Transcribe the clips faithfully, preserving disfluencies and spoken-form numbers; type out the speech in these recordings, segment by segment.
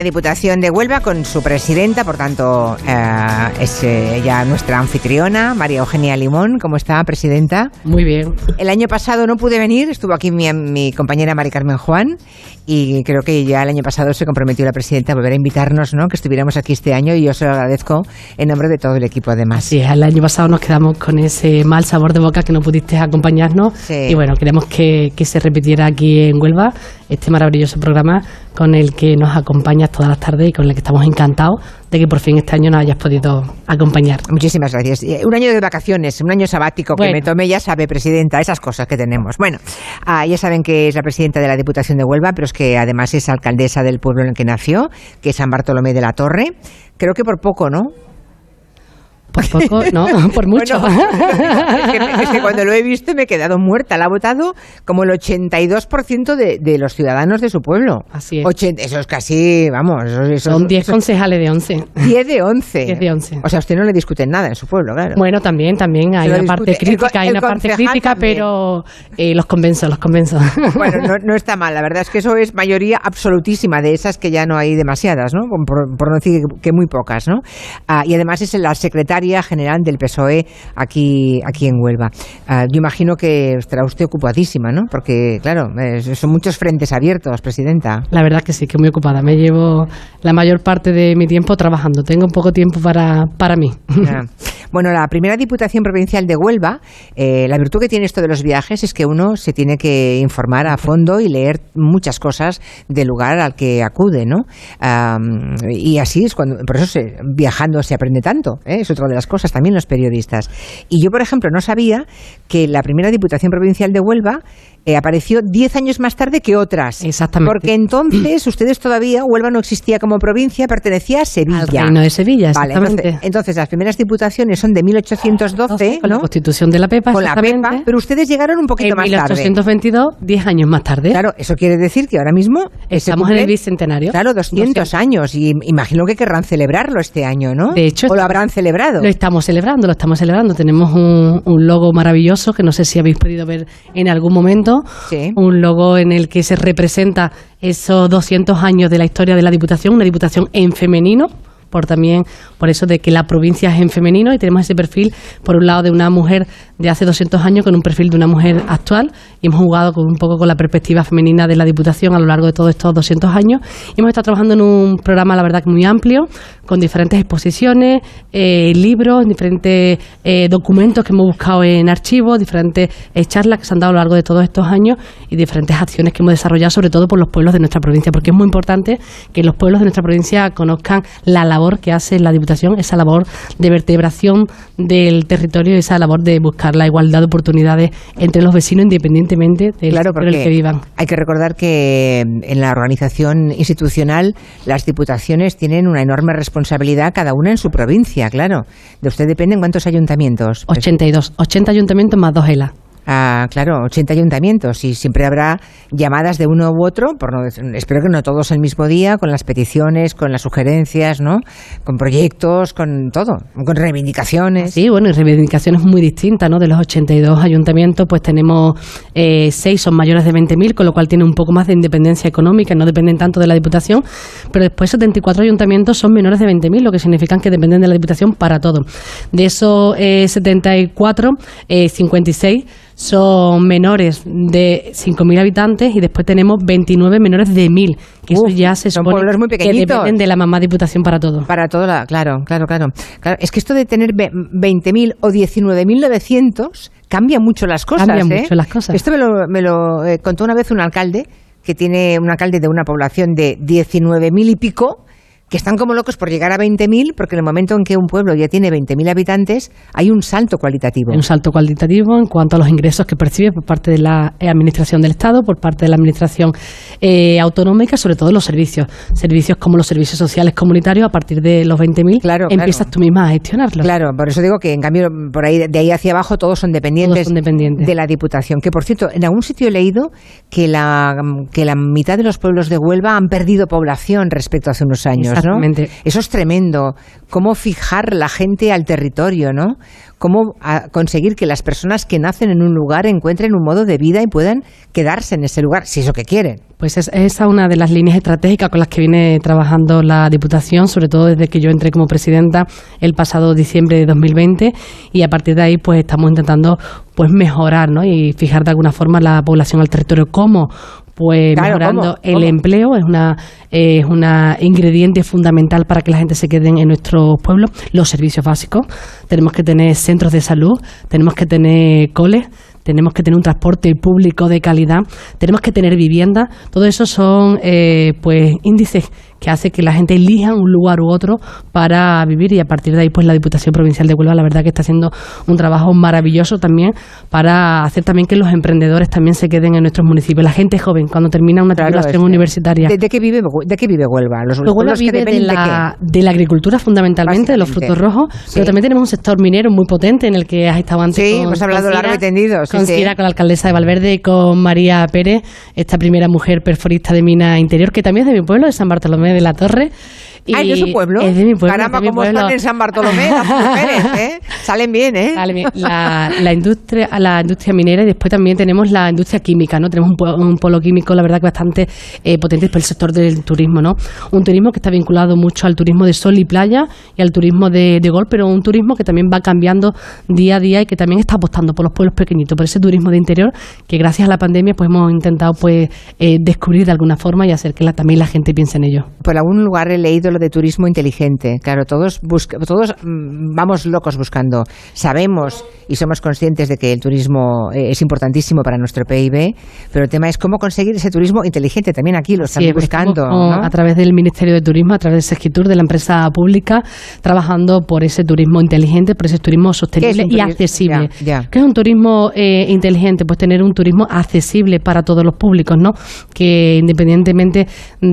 Diputación de Huelva con su presidenta, por tanto, eh, es eh, ya nuestra anfitriona, María Eugenia Limón. ¿Cómo está, presidenta? Muy bien. El año pasado no pude venir, estuvo aquí mi, mi compañera Mari Carmen Juan, y creo que ya el año pasado se comprometió la presidenta a volver a invitarnos, ¿no?, que estuviéramos aquí este año, y yo se lo agradezco en nombre de todo el equipo, además. Sí, el año pasado nos quedamos con ese mal sabor de boca que no pudiste acompañarnos, sí. Y bueno, queremos que, que se repitiera aquí en Huelva este maravilloso programa con el que nos acompañas todas las tardes y con el que estamos encantados de que por fin este año nos hayas podido acompañar. Muchísimas gracias. Un año de vacaciones, un año sabático bueno. que me tomé, ya sabe, presidenta, esas cosas que tenemos. Bueno, ah, ya saben que es la presidenta de la Diputación de Huelva, pero es que además es alcaldesa del pueblo en el que nació, que es San Bartolomé de la Torre. Creo que por poco, ¿no? Por poco, no, por mucho. Bueno, es, que, es que cuando lo he visto me he quedado muerta. La ha votado como el ochenta y dos por ciento de, de los ciudadanos de su pueblo. Así es. ochenta, eso es casi, vamos. Eso, eso, Son diez eso, concejales de once. diez de once. diez de once. O sea, usted no le discuten nada en su pueblo, claro. Bueno, también, también hay una parte crítica, hay una parte crítica, pero eh, los convenzo, los convenzo. Bueno, no, no está mal. La verdad es que eso es mayoría absolutísima, de esas que ya no hay demasiadas, ¿no? Por, por no decir que muy pocas, ¿no? Ah, y además es la secretaria general del P S O E aquí, aquí en Huelva. Uh, yo imagino que estará usted ocupadísima, ¿no? Porque, claro, eh, son muchos frentes abiertos, presidenta. La verdad que sí, que muy ocupada. Me llevo la mayor parte de mi tiempo trabajando. Tengo poco tiempo para, para mí. Ah. Bueno, la primera Diputación Provincial de Huelva, eh, la virtud que tiene esto de los viajes es que uno se tiene que informar a fondo y leer muchas cosas del lugar al que acude, ¿no? Um, y así es cuando, por eso se, viajando se aprende tanto, ¿eh? Es otra de las cosas también los periodistas. Y yo, por ejemplo, no sabía que la primera Diputación Provincial de Huelva eh, apareció diez años más tarde que otras. Exactamente. Porque entonces ustedes todavía, Huelva no existía como provincia, pertenecía a Sevilla. Al Reino de Sevilla, exactamente. Vale, entonces, entonces las primeras diputaciones son de mil ochocientos doce, con ¿no? la Constitución de la Pepa, con la Pepa, pero ustedes llegaron un poquito en más tarde. En mil ochocientos veintidós, diez años más tarde. Claro, eso quiere decir que ahora mismo estamos cumplen, en el bicentenario. Claro, doscientos años, y imagino que querrán celebrarlo este año, ¿no? De hecho, ¿o lo habrán celebrado? Lo estamos celebrando, lo estamos celebrando. Tenemos un, un logo maravilloso que no sé si habéis podido ver en algún momento. Sí. Un logo en el que se representa esos doscientos años de la historia de la Diputación, una Diputación en femenino, por también por eso de que la provincia es en femenino, y tenemos ese perfil, por un lado, de una mujer de hace doscientos años con un perfil de una mujer actual, y hemos jugado con un poco con la perspectiva femenina de la Diputación a lo largo de todos estos doscientos años, y hemos estado trabajando en un programa, la verdad, que muy amplio, con diferentes exposiciones, eh, libros, diferentes eh, documentos que hemos buscado en archivos, diferentes eh, charlas que se han dado a lo largo de todos estos años, y diferentes acciones que hemos desarrollado, sobre todo por los pueblos de nuestra provincia, porque es muy importante que los pueblos de nuestra provincia conozcan la labor que hace la Diputación, esa labor de vertebración del territorio, esa labor de buscar la igualdad de oportunidades entre los vecinos, independientemente del claro, sector en el que vivan. Hay que recordar que en la organización institucional las diputaciones tienen una enorme responsabilidad, cada una en su provincia, claro. De usted dependen cuántos ayuntamientos. ochenta y dos, ochenta ayuntamientos más dos E L A. Ah, claro, ochenta ayuntamientos, y siempre habrá llamadas de uno u otro, por no, espero que no todos el mismo día, con las peticiones, con las sugerencias, ¿no? Con proyectos, con todo, con reivindicaciones. Sí, bueno, y reivindicaciones muy distintas, ¿no? De los ochenta y dos ayuntamientos, pues tenemos eh, seis son mayores de veinte mil, con lo cual tienen un poco más de independencia económica y no dependen tanto de la Diputación, pero después setenta y cuatro ayuntamientos son menores de veinte mil, lo que significa que dependen de la Diputación para todo. De esos eh, setenta y cuatro, eh, cincuenta y seis son menores de cinco mil habitantes, y después tenemos veintinueve menores de mil, que Uf, eso ya se son supone pueblos muy que pequeñitos. dependen de la mamá Diputación para todo. Para todo, la, claro, claro, claro, claro. Es que esto de tener veinte mil o diecinueve mil novecientos cambia mucho las cosas. Cambia ¿eh? mucho las cosas. Esto me lo, me lo eh, contó una vez un alcalde, que tiene un alcalde de una población de diecinueve mil y pico, que están como locos por llegar a veinte mil, porque en el momento en que un pueblo ya tiene veinte mil habitantes, hay un salto cualitativo. Un salto cualitativo en cuanto a los ingresos que percibe por parte de la Administración del Estado, por parte de la Administración eh, autonómica, sobre todo los servicios. Servicios como los servicios sociales comunitarios, a partir de los veinte mil, claro, empiezas claro. tú misma a gestionarlos. Claro, por eso digo que en cambio, por ahí de ahí hacia abajo, todos son dependientes, todos son dependientes de la Diputación. Que, por cierto, en algún sitio he leído que la, que la mitad de los pueblos de Huelva han perdido población respecto a hace unos años. Exactamente. ¿no? Eso es tremendo. Cómo fijar la gente al territorio, ¿no? Cómo a conseguir que las personas que nacen en un lugar encuentren un modo de vida y puedan quedarse en ese lugar, si es lo que quieren. Pues es, esa es una de las líneas estratégicas con las que viene trabajando la Diputación, sobre todo desde que yo entré como presidenta el pasado diciembre de dos mil veinte, y a partir de ahí pues estamos intentando pues mejorar, ¿no? Y fijar de alguna forma la población al territorio. ¿Cómo? Pues claro, mejorando ¿cómo? el ¿Cómo? empleo, es una es una ingrediente fundamental para que la gente se quede en nuestros pueblos. Los servicios básicos, tenemos que tener centros de salud, tenemos que tener coles, tenemos que tener un transporte público de calidad, tenemos que tener vivienda. Todo eso son eh, pues índices que hace que la gente elija un lugar u otro para vivir, y a partir de ahí pues la Diputación Provincial de Huelva la verdad que está haciendo un trabajo maravilloso también para hacer también que los emprendedores también se queden en nuestros municipios. La gente joven cuando termina una claro, titulación es, universitaria. ¿De, de qué vive de qué vive Huelva? Los, los Huelva vive de la, de, de la agricultura fundamentalmente, de los frutos rojos, sí. Pero también tenemos un sector minero muy potente en el que has estado antes. Sí, con, hemos hablado con largo Cira, y tendido. Sí, con sí. Cira, con la alcaldesa de Valverde y con María Pérez, esta primera mujer perforista de mina interior, que también es de mi pueblo, de San Bartolomé de la Torre. Y ah, ¿es de su pueblo? Es de mi pueblo. Caramba, ¿cómo pueblo. están en San Bartolomé las mujeres? ¿eh? Salen bien, ¿eh? Salen bien. La, la, industria, la industria minera, y después también tenemos la industria química, ¿no? Tenemos un, polo, un polo químico, la verdad, que bastante eh, potente por el sector del turismo, ¿no? Un turismo que está vinculado mucho al turismo de sol y playa y al turismo de, de golf, pero un turismo que también va cambiando día a día y que también está apostando por los pueblos pequeñitos, por ese turismo de interior que gracias a la pandemia pues hemos intentado pues eh, descubrir de alguna forma y hacer que la, también la gente piense en ello. Por algún lugar he leído lo de turismo inteligente. Claro, todos busca, todos mmm, vamos locos buscando. Sabemos y somos conscientes de que el turismo eh, es importantísimo para nuestro P I B, pero el tema es cómo conseguir ese turismo inteligente. También aquí lo estamos sí, buscando, ¿no? A través del Ministerio de Turismo, a través de Segitur, de la empresa pública, trabajando por ese turismo inteligente, por ese turismo sostenible y accesible. Ya, ya. ¿Qué es un turismo eh, inteligente? Pues tener un turismo accesible para todos los públicos, ¿no? Que independientemente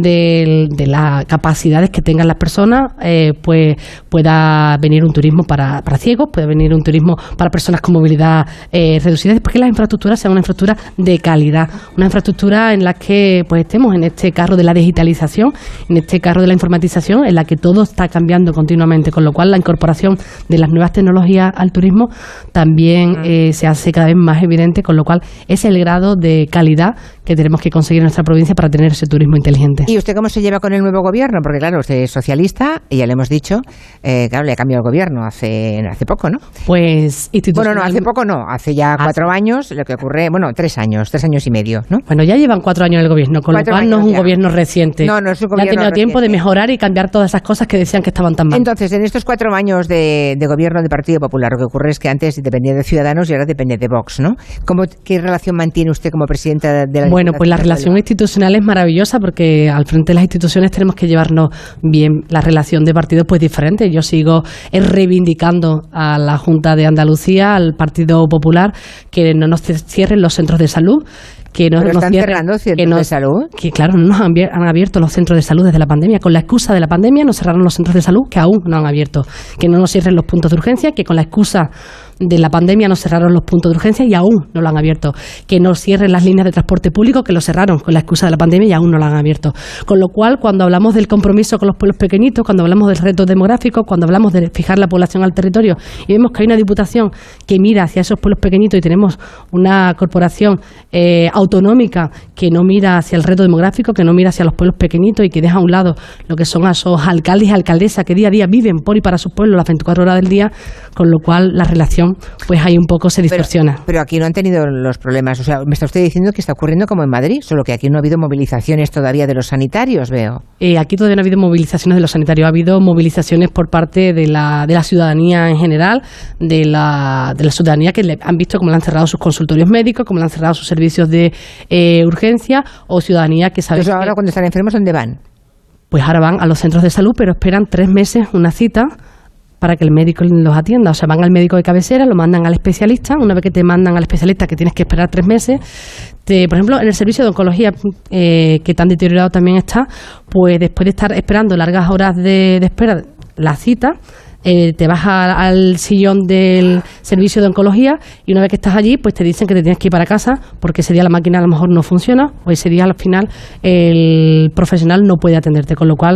de, de las capacidades que tengan las personas, Eh, pues pueda venir un turismo para, para ciegos, puede venir un turismo para personas con movilidad eh, reducida, después que las infraestructuras sean una infraestructura de calidad, una infraestructura en la que pues estemos en este carro de la digitalización, en este carro de la informatización, en la que todo está cambiando continuamente, con lo cual la incorporación de las nuevas tecnologías al turismo también eh, se hace cada vez más evidente, con lo cual es el grado de calidad que tenemos que conseguir en nuestra provincia para tener ese turismo inteligente. ¿Y usted cómo se lleva con el nuevo gobierno? Porque claro, usted es socialista y ya le hemos dicho, eh, claro, le ha cambiado el gobierno hace hace poco, ¿no? Pues Bueno, no, hace poco no, hace ya cuatro hace... años, lo que ocurre, bueno, tres años, tres años y medio, ¿no? Bueno, ya llevan cuatro años en el gobierno, con cuatro lo cual no es un ya. gobierno reciente. No, no es un gobierno Ya ha tenido reciente. tiempo de mejorar y cambiar todas esas cosas que decían que estaban tan mal. Entonces, en estos cuatro años de, de gobierno del Partido Popular, lo que ocurre es que antes dependía de Ciudadanos y ahora depende de Vox, ¿no? ¿Cómo, ¿Qué relación mantiene usted como presidenta de la Bueno, pues la relación institucional es maravillosa porque al frente de las instituciones tenemos que llevarnos bien. La relación de partidos pues diferente. Yo sigo reivindicando a la Junta de Andalucía, al Partido Popular, que no nos cierren los centros de salud. Que no Pero nos están cierren, cerrando centros que no, de salud. Que claro, no nos han, han abierto los centros de salud desde la pandemia. Con la excusa de la pandemia nos cerraron los centros de salud que aún no han abierto. Que no nos cierren los puntos de urgencia, que con la excusa de la pandemia nos cerraron los puntos de urgencia y aún no lo han abierto. Que nos cierren las líneas de transporte público, que lo cerraron con la excusa de la pandemia y aún no lo han abierto. Con lo cual, cuando hablamos del compromiso con los pueblos pequeñitos, cuando hablamos del reto demográfico, cuando hablamos de fijar la población al territorio y vemos que hay una diputación que mira hacia esos pueblos pequeñitos y tenemos una corporación eh, autonómica que no mira hacia el reto demográfico, que no mira hacia los pueblos pequeñitos y que deja a un lado lo que son a esos alcaldes y alcaldesas que día a día viven por y para sus pueblos las veinticuatro horas del día, con lo cual la relación pues ahí un poco se distorsiona. Pero, pero aquí no han tenido los problemas. O sea, me está usted diciendo que está ocurriendo como en Madrid, solo que aquí no ha habido movilizaciones todavía de los sanitarios, veo. Eh, aquí todavía no ha habido movilizaciones de los sanitarios, ha habido movilizaciones por parte de la, de la ciudadanía en general, de la, de la ciudadanía que le han visto cómo le han cerrado sus consultorios médicos, cómo le han cerrado sus servicios de eh, urgencia, o ciudadanía que sabe. Entonces ahora que, cuando están enfermos, ¿dónde van? Pues ahora van a los centros de salud, pero esperan tres meses una cita para que el médico los atienda. O sea, van al médico de cabecera, lo mandan al especialista. Una vez que te mandan al especialista, que tienes que esperar tres meses, te, por ejemplo, en el servicio de oncología, eh, que tan deteriorado también está, pues después de estar esperando largas horas de, de espera la cita, Eh, te vas a, al sillón del servicio de oncología y una vez que estás allí pues te dicen que te tienes que ir para casa porque ese día la máquina a lo mejor no funciona o ese día al final el profesional no puede atenderte, con lo cual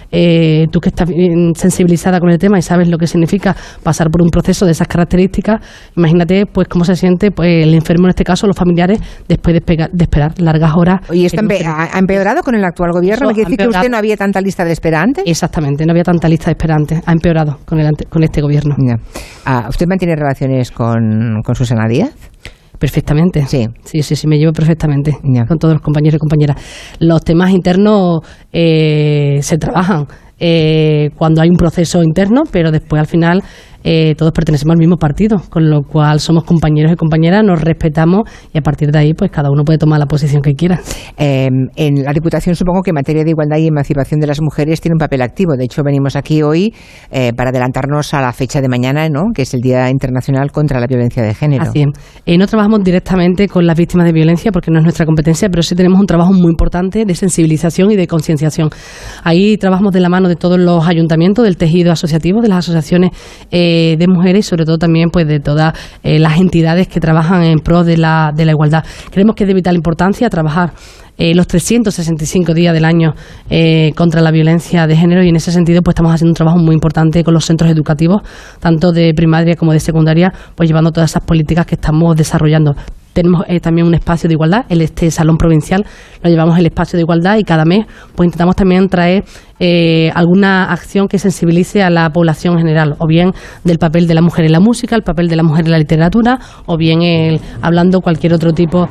eh, tú que estás sensibilizada con el tema y sabes lo que significa pasar por un proceso de esas características, imagínate pues cómo se siente pues el enfermo, en este caso los familiares, después de, pega, de esperar largas horas. ¿Y esto empe ha empeorado con el actual gobierno? ¿Me quiere decir que usted no había tanta lista de espera antes? Exactamente, no había tanta lista de espera antes, ha empeorado con, el, con este gobierno. No. Ah, ¿usted mantiene relaciones con, con Susana Díaz? Perfectamente. Sí. Sí, sí, sí, me llevo perfectamente yeah. con todos los compañeros y compañeras. Los temas internos eh, se trabajan eh, cuando hay un proceso interno, pero después al final eh, todos pertenecemos al mismo partido, con lo cual somos compañeros y compañeras, nos respetamos y a partir de ahí pues cada uno puede tomar la posición que quiera. Eh, en la Diputación supongo que en materia de igualdad y emancipación de las mujeres tiene un papel activo. De hecho, venimos aquí hoy eh, para adelantarnos a la fecha de mañana, ¿no?, que es el Día Internacional contra la Violencia de Género. Así es. Eh, no trabajamos directamente con las víctimas de violencia porque no es nuestra competencia, pero sí tenemos un trabajo muy importante de sensibilización y de concienciación. Ahí trabajamos de la mano de todos los ayuntamientos, del tejido asociativo, de las asociaciones eh, de mujeres y sobre todo también pues de todas eh, las entidades que trabajan en pro de la, de la igualdad. Creemos que es de vital importancia trabajar eh, los trescientos sesenta y cinco días del año eh, contra la violencia de género y en ese sentido pues estamos haciendo un trabajo muy importante con los centros educativos, tanto de primaria como de secundaria, pues llevando todas esas políticas que estamos desarrollando. Tenemos eh, también un espacio de igualdad, el este salón provincial, lo llevamos el espacio de igualdad y cada mes pues intentamos también traer eh, alguna acción que sensibilice a la población en general, o bien del papel de la mujer en la música, el papel de la mujer en la literatura, o bien el, hablando cualquier otro tipo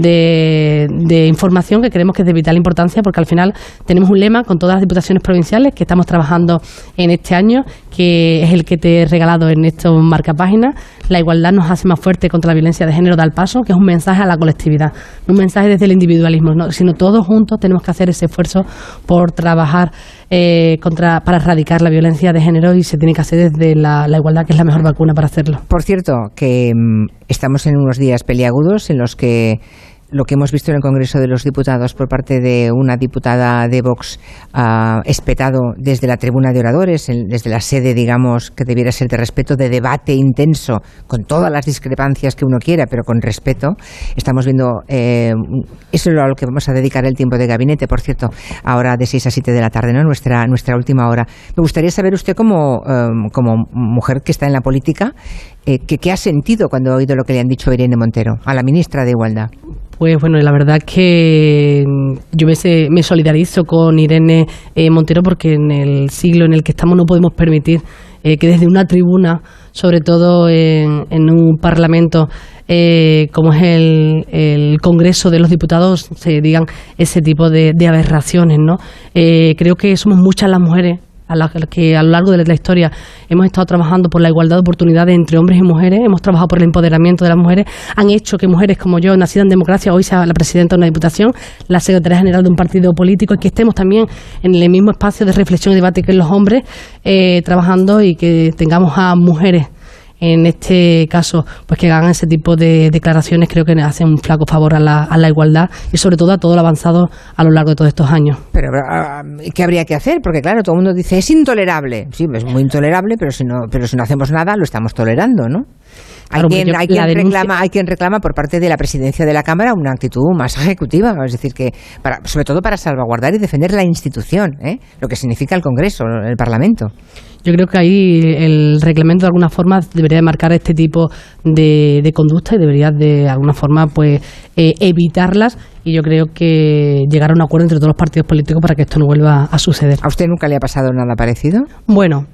de, de información que creemos que es de vital importancia, porque al final tenemos un lema con todas las diputaciones provinciales que estamos trabajando en este año, que es el que te he regalado en estos marcapáginas: la igualdad nos hace más fuerte contra la violencia de género, da el paso, que es un mensaje a la colectividad, un mensaje desde el individualismo, ¿no?, sino todos juntos tenemos que hacer ese esfuerzo por trabajar eh, contra para erradicar la violencia de género y se tiene que hacer desde la, la igualdad, que es la mejor vacuna para hacerlo. Por cierto, que mmm, estamos en unos días peliagudos en los que lo que hemos visto en el Congreso de los Diputados por parte de una diputada de Vox uh, espetado desde la tribuna de oradores, en, desde la sede, digamos, que debiera ser de respeto, de debate intenso, con todas las discrepancias que uno quiera, pero con respeto. Estamos viendo, eh, eso es a lo que vamos a dedicar el tiempo de gabinete, por cierto, ahora de seis a siete de la tarde, ¿no?, nuestra, nuestra última hora. Me gustaría saber usted, como, um, como mujer que está en la política, eh, que, ¿qué ha sentido cuando ha oído lo que le han dicho a Irene Montero, a la ministra de Igualdad? Pues bueno, la verdad es que yo me, me solidarizo con Irene eh, Montero, porque en el siglo en el que estamos no podemos permitir eh, que desde una tribuna, sobre todo en, en un parlamento eh, como es el, el Congreso de los Diputados, se digan ese tipo de, de aberraciones, ¿no? Eh, creo que somos muchas las mujeres a las que a lo largo de la historia hemos estado trabajando por la igualdad de oportunidades entre hombres y mujeres, hemos trabajado por el empoderamiento de las mujeres, han hecho que mujeres como yo, nacidas en democracia, hoy sea la presidenta de una diputación, la secretaria general de un partido político, y que estemos también en el mismo espacio de reflexión y debate que los hombres, eh, trabajando, y que tengamos a mujeres en este caso pues que hagan ese tipo de declaraciones. Creo que hacen un flaco favor a la, a la igualdad y sobre todo a todo lo avanzado a lo largo de todos estos años. Pero ¿qué habría que hacer? Porque claro, todo el mundo dice es intolerable. Sí, es muy intolerable, pero si no, pero si no hacemos nada lo estamos tolerando, ¿no? Hay, claro, quien, yo, hay, quien reclama, hay quien reclama por parte de la presidencia de la Cámara una actitud más ejecutiva, es decir, que para, sobre todo para salvaguardar y defender la institución, ¿eh?, lo que significa el Congreso, el Parlamento. Yo creo que ahí el reglamento de alguna forma debería de marcar este tipo de, de conducta y debería de alguna forma pues eh, evitarlas, y yo creo que llegar a un acuerdo entre todos los partidos políticos para que esto no vuelva a suceder. ¿A usted nunca le ha pasado nada parecido? Bueno,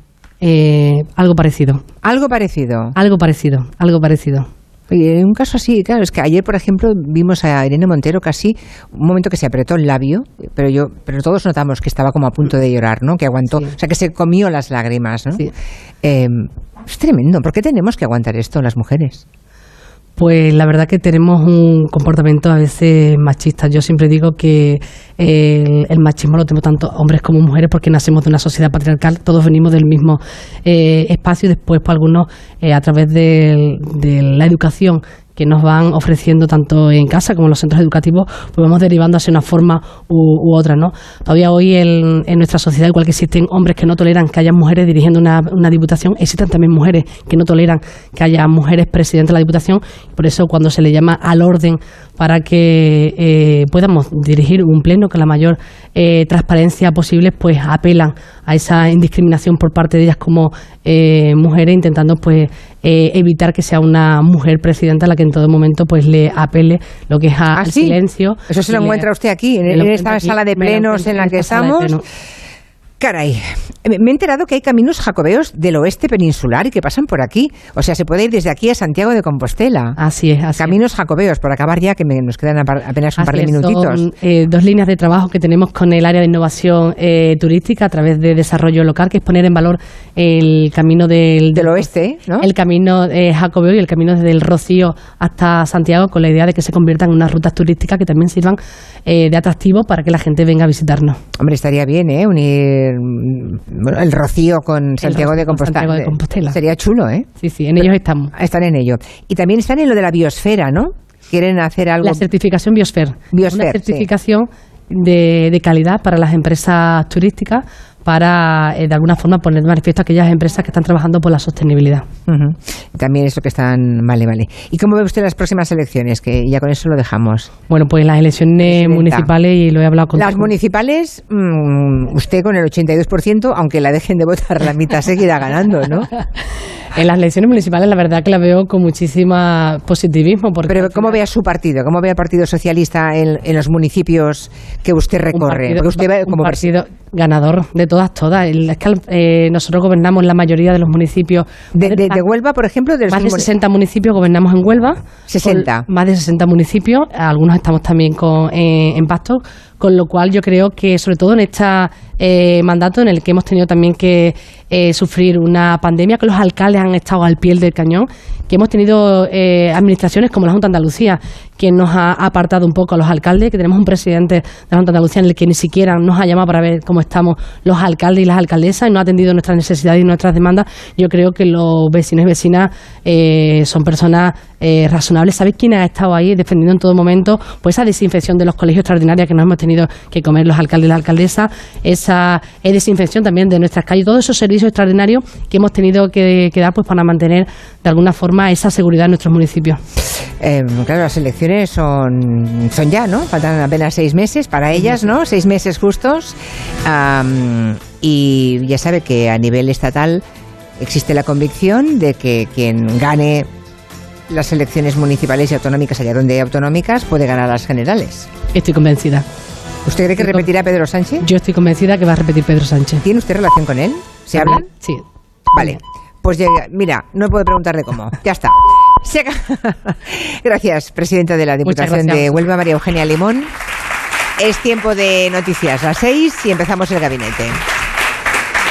eh, algo parecido. ¿Algo parecido? Algo parecido, algo parecido. Oye, en un caso así, claro, es que ayer, por ejemplo, vimos a Irene Montero casi un momento que se apretó el labio, pero yo, pero todos notamos que estaba como a punto de llorar, ¿no?, que aguantó, sí. O sea, que se comió las lágrimas, ¿no? Sí. Eh, es tremendo. ¿Por qué tenemos que aguantar esto las mujeres? Pues la verdad que tenemos un comportamiento a veces machista. Yo siempre digo que el, el machismo lo tenemos tanto hombres como mujeres porque nacemos de una sociedad patriarcal, todos venimos del mismo eh, espacio, y después pues algunos eh, a través de, de la educación que nos van ofreciendo tanto en casa como en los centros educativos, pues vamos derivando hacia una forma u, u otra, ¿no? Todavía hoy en, en nuestra sociedad, igual que existen hombres que no toleran que haya mujeres dirigiendo una, una diputación, existen también mujeres que no toleran que haya mujeres presidentes de la diputación. Por eso cuando se le llama al orden para que eh, podamos dirigir un pleno con la mayor eh, transparencia posible, pues apelan a esa indiscriminación por parte de ellas como eh, mujeres, intentando pues eh, evitar que sea una mujer presidenta la que en todo momento pues le apele lo que es a, ¿Ah, al sí? silencio. Eso se lo encuentra usted aquí, en, en esta aquí, sala de plenos en la que estamos. Caray, me he enterado que hay caminos jacobeos del oeste peninsular y que pasan por aquí. O sea, se puede ir desde aquí a Santiago de Compostela. Así es, así Caminos es. jacobeos, por acabar ya, que me, nos quedan apenas un así par de es, minutitos. Son eh, dos líneas de trabajo que tenemos con el área de innovación eh, turística a través de desarrollo local, que es poner en valor el camino del, del oeste, ¿no? El camino eh, jacobeo y el camino desde el Rocío hasta Santiago, con la idea de que se conviertan en unas rutas turísticas que también sirvan eh, de atractivo para que la gente venga a visitarnos. Hombre, estaría bien, ¿eh? Unir bueno, el Rocío con Santiago, de, Compostela. Santiago de Compostela. Sería chulo, ¿eh? Sí, sí, en ellos estamos. Están en ello. Y también están en lo de la biosfera, ¿no? Quieren hacer algo... La certificación Biosfer. Biosfer, una certificación sí. de, de calidad para las empresas turísticas, para eh, de alguna forma poner de manifiesto a aquellas empresas que están trabajando por la sostenibilidad. Uh-huh. También eso que están... Vale, vale. ¿Y cómo ve usted las próximas elecciones? Que ya con eso lo dejamos. Bueno, pues las elecciones Presidenta. municipales, y lo he hablado con... Las municipales, mmm, usted con el ochenta y dos por ciento, aunque la dejen de votar la mitad, seguirá ganando, ¿no? En las elecciones municipales la verdad que la veo con muchísima positivismo. Porque Pero ¿cómo ve a su partido? ¿Cómo ve al Partido Socialista en, en los municipios que usted recorre? Un partido, porque usted ve como un partido ganador de todas, todas. Es que eh, nosotros gobernamos la mayoría de los municipios. De, de, de Huelva, por ejemplo, de más de sesenta municipios gobernamos en Huelva. sesenta. Más de sesenta municipios. Algunos estamos también con, eh, en Pasto. Con lo cual yo creo que, sobre todo en este eh, mandato en el que hemos tenido también que eh, sufrir una pandemia, que los alcaldes han estado al pie del cañón, que hemos tenido eh, administraciones como la Junta de Andalucía, que nos ha apartado un poco a los alcaldes, que tenemos un presidente de la Junta de Andalucía en el que ni siquiera nos ha llamado para ver cómo estamos los alcaldes y las alcaldesas, y no ha atendido nuestras necesidades y nuestras demandas. Yo creo que los vecinos y vecinas eh, son personas eh, razonables. ¿Sabéis quién ha estado ahí defendiendo en todo momento pues esa desinfección de los colegios extraordinarios que nos hemos tenido que comer los alcaldes y las alcaldesas, esa eh, desinfección también de nuestras calles, todos esos servicios extraordinarios que hemos tenido que, que dar pues para mantener de alguna forma esa seguridad en nuestros municipios? Eh, claro, las elecciones son, son ya, ¿no? Faltan apenas seis meses para ellas, ¿no? Seis meses justos. Um, y ya sabe que a nivel estatal existe la convicción de que quien gane las elecciones municipales y autonómicas, allá donde hay autonómicas, puede ganar las generales. Estoy convencida. ¿Usted cree que repetirá Pedro Sánchez? Yo estoy convencida que va a repetir Pedro Sánchez. ¿Tiene usted relación con él? ¿Se hablan? Sí. Vale. Pues llega, mira, no puedo preguntarle cómo. Ya está. Gracias, presidenta de la Diputación de Huelva, María Eugenia Limón. Es tiempo de noticias, las seis, y empezamos el gabinete.